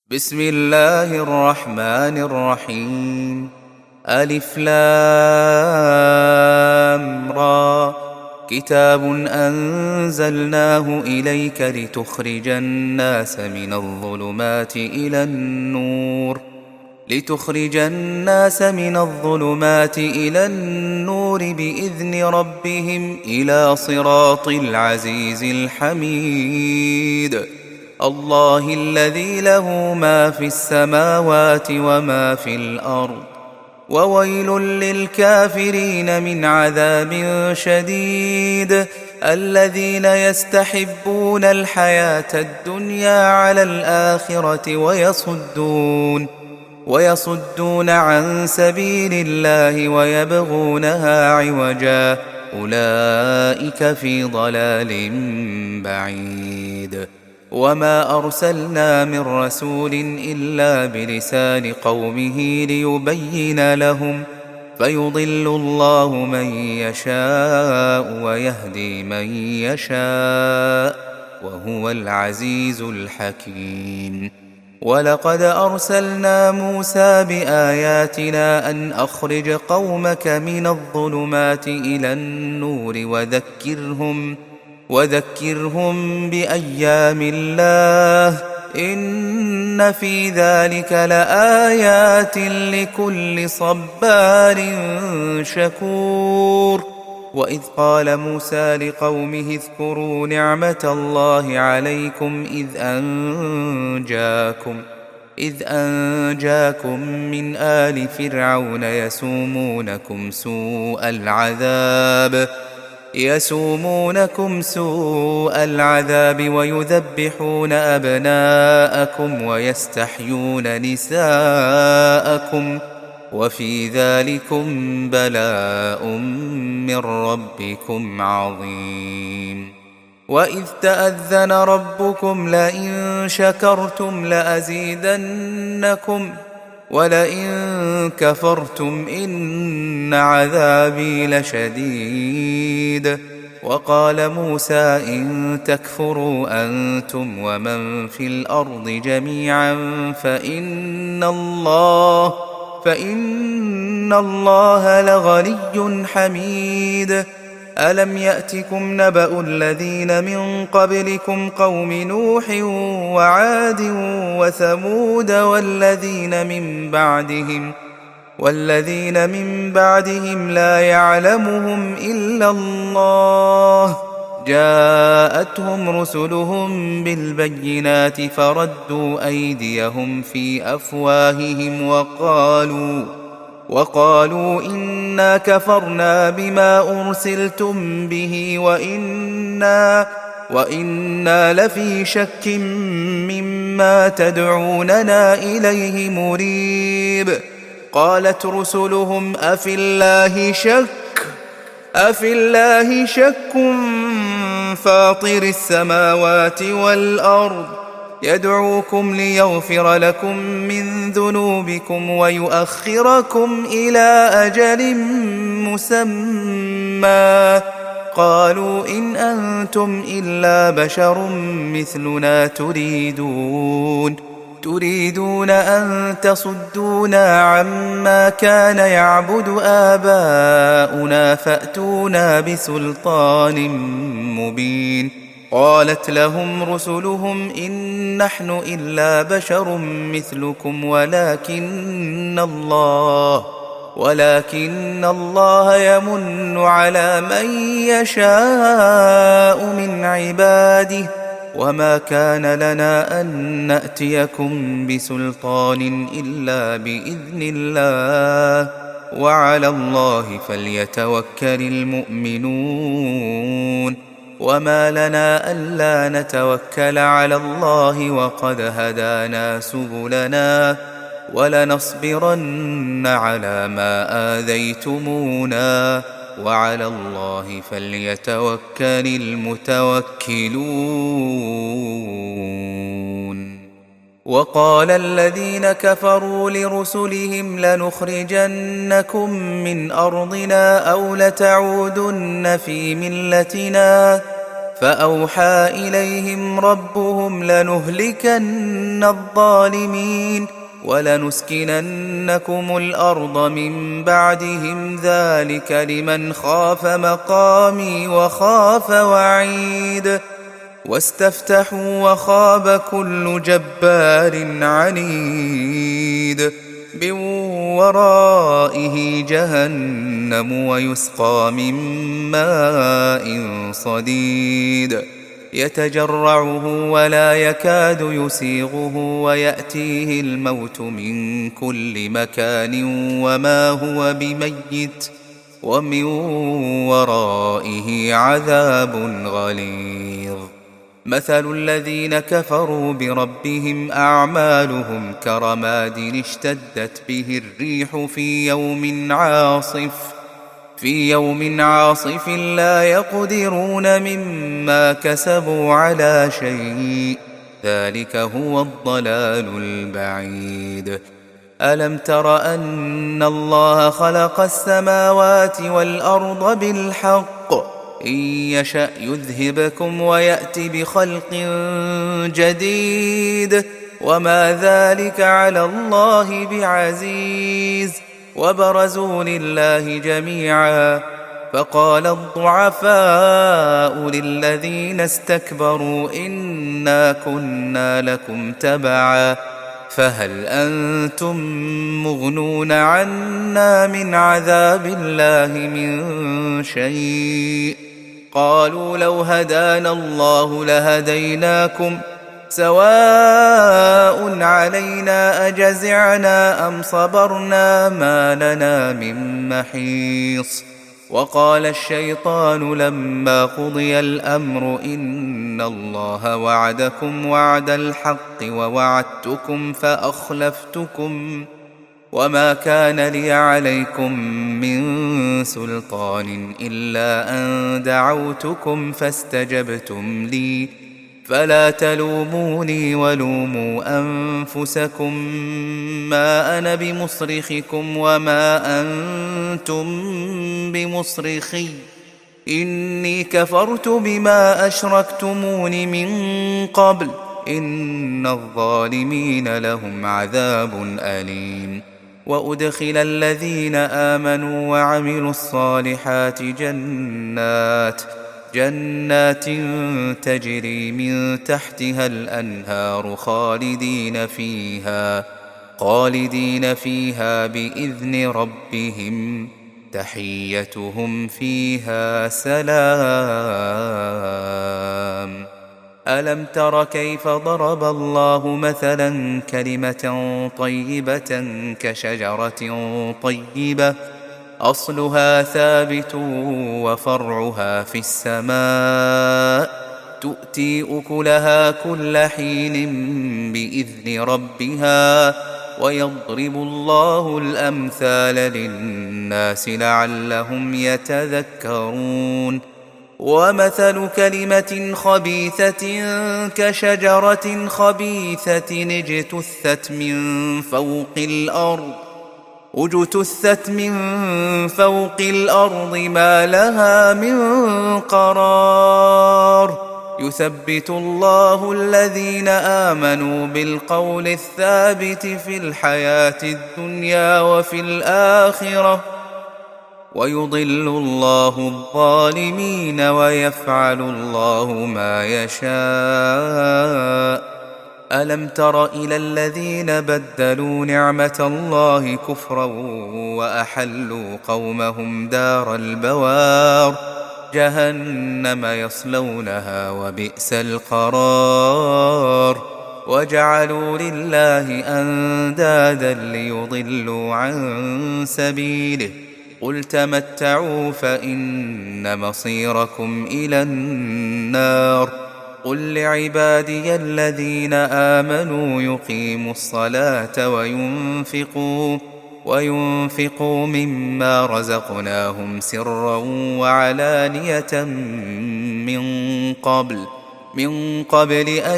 بسم الله الرحمن الرحيم. ألف لام را. كتاب أنزلناه إليك لتخرج الناس من الظلمات إلى النور بإذن ربهم إلى صراط العزيز الحميد. الله الذي له ما في السماوات وما في الأرض، وويل للكافرين من عذاب شديد. الذين يستحبون الحياة الدنيا على الآخرة ويصدون عن سبيل الله ويبغونها عوجا، أولئك في ضلال بعيد. وما أرسلنا من رسول إلا بلسان قومه ليبين لهم، فيضل الله من يشاء ويهدي من يشاء، وهو العزيز الحكيم. ولقد أرسلنا موسى بآياتنا أن أخرج قومك من الظلمات إلى النور وذكرهم بأيام الله، إن في ذلك لآيات لكل صبار شكور. وإذ قال موسى لقومه اذكروا نعمة الله عليكم إذ أنجاكم من آل فرعون يسومونكم سوء العذاب ويذبحون أبناءكم ويستحيون نساءكم، وفي ذلكم بلاء من ربكم عظيم. وإذ تأذن ربكم لئن شكرتم لأزيدنكم ولئن كفرتم إن عذابي لشديد. وقال موسى إن تكفروا أنتم ومن في الأرض جميعا فإن الله لغني حميد. ألم يأتكم نبأ الذين من قبلكم قوم نوح وعاد وثمود والذين من بعدهم لا يعلمهم إلا الله، جاءتهم رسلهم بالبينات فردوا أيديهم في أفواههم وقالوا إنا كفرنا بما أرسلتم به وإنا لفي شك مما تدعوننا إليه مريب. قالت رسلهم أفي الله شك فاطر السماوات والأرض يدعوكم ليغفر لكم من ذنوبكم ويؤخركم إلى أجل مسمى. قالوا إن أنتم إلا بشر مثلنا تريدون أن تصدونا عما كان يعبد آباؤنا فأتونا بسلطان مبين. قالت لهم رسلهم إن نحن إلا بشر مثلكم ولكن الله يمن على من يشاء من عباده، وما كان لنا أن نأتيكم بسلطان إلا بإذن الله، وعلى الله فليتوكل المؤمنون. وما لنا ألا نتوكل على الله وقد هدانا سبلنا ولنصبرن على ما آذيتمونا، وعلى الله فليتوكل المتوكلون. وقال الذين كفروا لرسلهم لنخرجنكم من أرضنا أو لتعودن في ملتنا، فأوحى إليهم ربهم قولهم لنهلكن الظالمين ولنسكننكم الأرض من بعدهم ذلك لمن خاف مقامي وخاف وعيد واستفتحوا وخاب كل جبار عنيد من ورائه جهنم ويسقى من ماء صديد يتجرعه ولا يكاد يسيغه ويأتيه الموت من كل مكان وما هو بميت ومن ورائه عذاب غليظ مثل الذين كفروا بربهم أعمالهم كرماد اشتدت به الريح في يوم عاصف لا يقدرون مما كسبوا على شيء ذلك هو الضلال البعيد ألم تر أن الله خلق السماوات والأرض بالحق إن يشأ يذهبكم ويأت بخلق جديد وما ذلك على الله بعزيز وبرزوا لله جميعا فقال الضعفاء للذين استكبروا إنا كنا لكم تبعا فهل أنتم مغنون عنا من عذاب الله من شيء قالوا لو هدانا الله لهديناكم سواء علينا أجزعنا أم صبرنا ما لنا من محيص وقال الشيطان لما قضي الأمر إن الله وعدكم وعد الحق ووعدتكم فأخلفتكم وما كان لي عليكم من سلطان إلا أن دعوتكم فاستجبتم لي فلا تلوموني ولوموا أنفسكم ما أنا بمصرخكم وما أنتم بمصرخي إني كفرت بما أشركتمون من قبل إن الظالمين لهم عذاب أليم وأدخل الذين آمنوا وعملوا الصالحات جنات تجري من تحتها الأنهار خالدين فيها بإذن ربهم تحيتهم فيها سلام ألم تر كيف ضرب الله مثلا كلمة طيبة كشجرة طيبة أصلها ثابت وفرعها في السماء تؤتي أكلها كل حين بإذن ربها ويضرب الله الأمثال للناس لعلهم يتذكرون ومثل كلمة خبيثة كشجرة خبيثة اجتثت من فوق الأرض ما لها من قرار يثبت الله الذين آمنوا بالقول الثابت في الحياة الدنيا وفي الآخرة ويضل الله الظالمين ويفعل الله ما يشاء ألم تر إلى الذين بدلوا نعمة الله كفرا وأحلوا قومهم دار البوار جهنم يصلونها وبئس القرار وجعلوا لله أندادا ليضلوا عن سبيله قل تمتعوا فإن مصيركم إلى النار قل لعبادي الذين آمنوا يقيموا الصلاة وينفقوا مما رزقناهم سرا وعلانية من قبل أن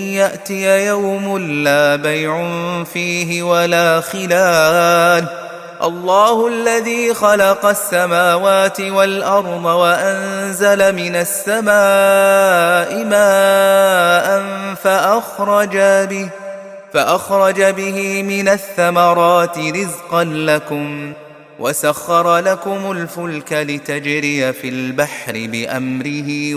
يأتي يوم لا بيع فيه ولا خلال الله الذي خلق السماوات والأرض وأنزل من السماء ماء فأخرج به من الثمرات رزقا لكم وسخر لكم الفلك لتجري في البحر بأمره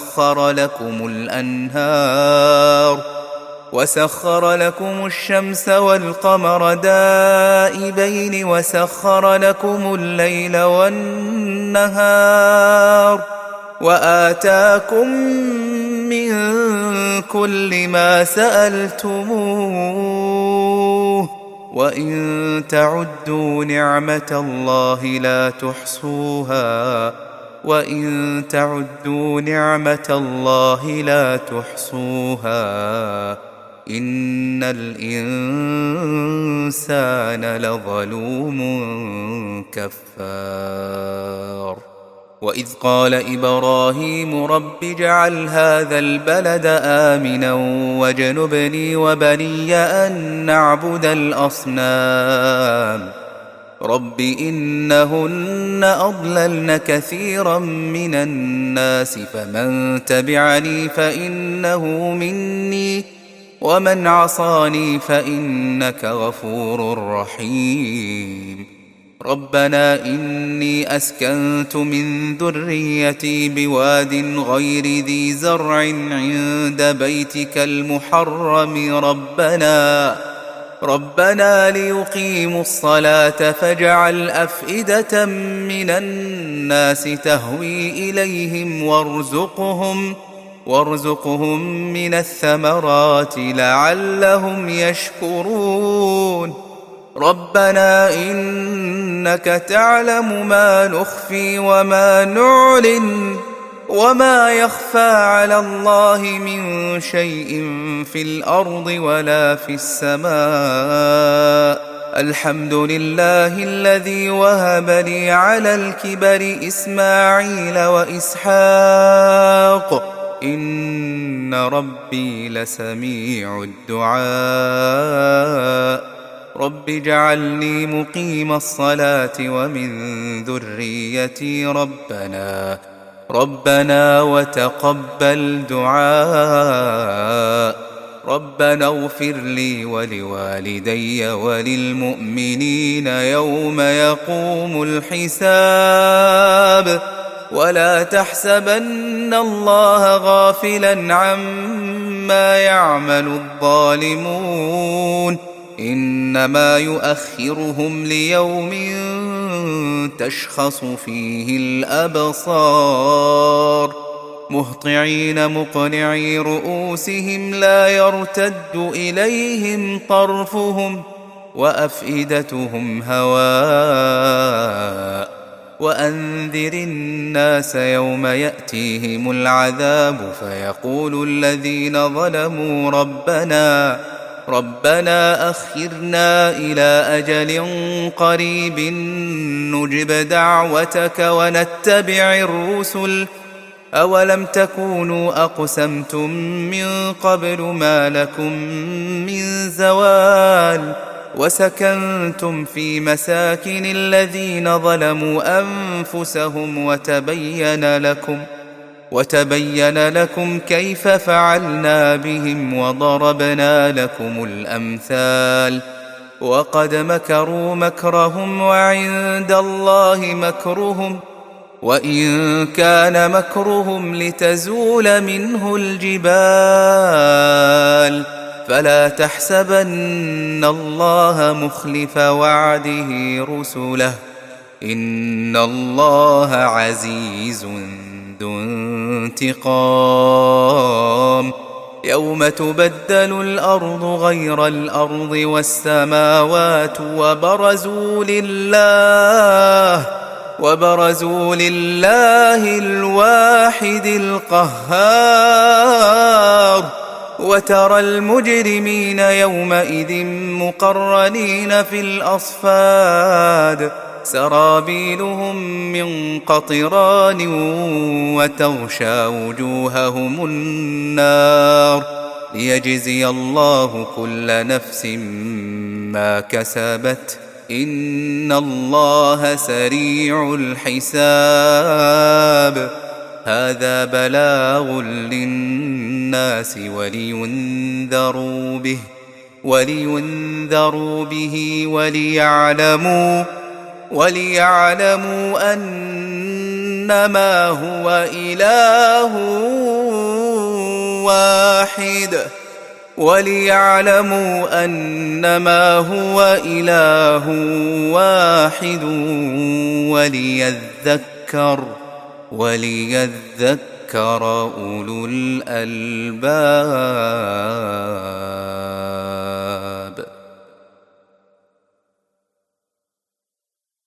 وسخر لكم الشمس والقمر دائبين وسخر لكم الليل والنهار وآتاكم من كل ما سألتموه وإن تعدوا نعمة الله لا تحصوها إن الإنسان لظلوم كفار وإذ قال إبراهيم رب اجعل هذا البلد آمنا واجنبني وبني أن نعبد الأصنام رب إنهن أضللن كثيرا من الناس فمن تبعني فإنه مني ومن عصاني فإنك غفور رحيم ربنا إني أسكنت من ذريتي بواد غير ذي زرع عند بيتك المحرم ربنا ليقيموا الصلاة فاجعل أفئدة من الناس تهوي إليهم وارزقهم من الثمرات لعلهم يشكرون ربنا إنك تعلم ما نخفي وما نعلن وما يخفى على الله من شيء في الأرض ولا في السماء الحمد لله الذي وهب لي على الكبر إسماعيل وإسحاق إن ربي لسميع الدعاء رب اجعلني مقيم الصلاة ومن ذريتي ربنا وتقبل دعاء ربنا اغفر لي ولوالدي وللمؤمنين يوم يقوم الحساب ولا تحسبن الله غافلا عما يعمل الظالمون إنما يؤخرهم ليوم تشخص فيه الأبصار مهطعين مقنعي رؤوسهم لا يرتد إليهم طرفهم وأفئدتهم هواء وأنذر الناس يوم يأتيهم العذاب فيقول الذين ظلموا ربنا أخرنا إلى أجل قريب نجب دعوتك ونتبع الرسل أولم تكونوا أقسمتم من قبل ما لكم من زوال وسكنتم في مساكن الذين ظلموا أنفسهم وتبين لكم كيف فعلنا بهم وضربنا لكم الأمثال وقد مكروا مكرهم وعند الله مكرهم وإن كان مكرهم لتزول منه الجبال فلا تحسبن الله مخلف وعده رسله إن الله عزيز ذو انتقام يوم تبدل الأرض غير الأرض والسماوات وبرزوا لله الواحد القهار وترى المجرمين يومئذ مقرنين في الأصفاد سرابيلهم من قطران وتغشى وجوههم النار ليجزي الله كل نفس ما كسبت إن الله سريع الحساب. هذا بلاغ للناس ولينذروا به وليعلموا أنما هو إله واحد وليذكر أولو الألباب.